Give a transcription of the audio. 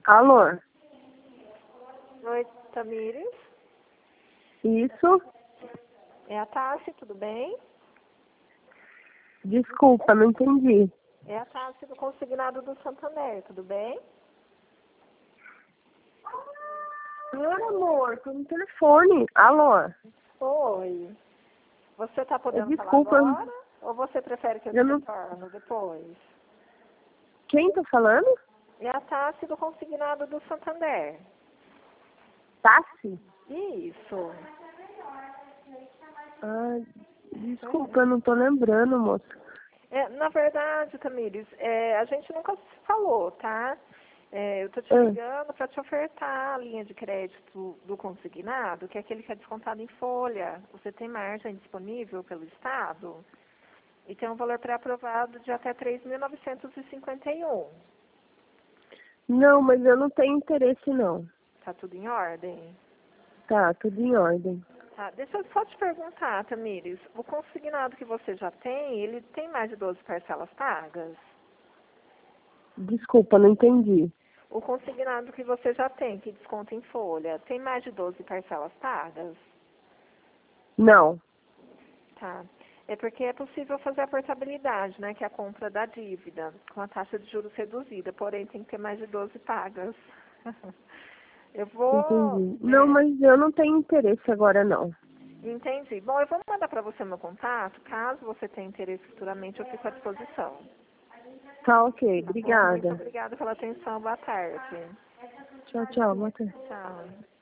Alô? Oi, Tamires. Isso? É a Tassi, tudo bem? Desculpa, não entendi. É a Tassi do consignado do Santander, tudo bem? Oi, amor, tô no telefone. Alô? Oi. Você tá podendo falar Desculpa, agora? Ou você prefere que eu te eu não... retorno depois? Quem tá falando? É a Tassi do consignado do Santander. Tassi? Isso. Ah, desculpa, eu não tô lembrando, moça. Na verdade, Tamires, a gente nunca se falou, tá? Eu tô te Ah, ligando para te ofertar a linha de crédito do consignado, que é aquele que é descontado em folha. Você tem margem disponível pelo Estado e tem um valor pré-aprovado de até 3.951. não, mas eu não tenho interesse, não. Tá tudo em ordem? Tá, tudo em ordem. Tá, deixa eu só te perguntar, Tamires, o consignado que você já tem, ele tem mais de 12 parcelas pagas? Desculpa, não entendi. O consignado que você já tem, que desconta em folha, tem mais de 12 parcelas pagas? Não. Tá. É porque é possível fazer a portabilidade, né, que é a compra da dívida, com a taxa de juros reduzida, porém tem que ter mais de 12 pagas. Eu vou... Entendi. Não, mas eu não tenho interesse agora, não. Entendi. Bom, eu vou mandar para você meu contato, caso você tenha interesse futuramente, eu fico à disposição. Tá, ok. Tá bom? Muito Obrigada. obrigada pela atenção, boa tarde. Tchau, tchau. Boa tarde. Tchau.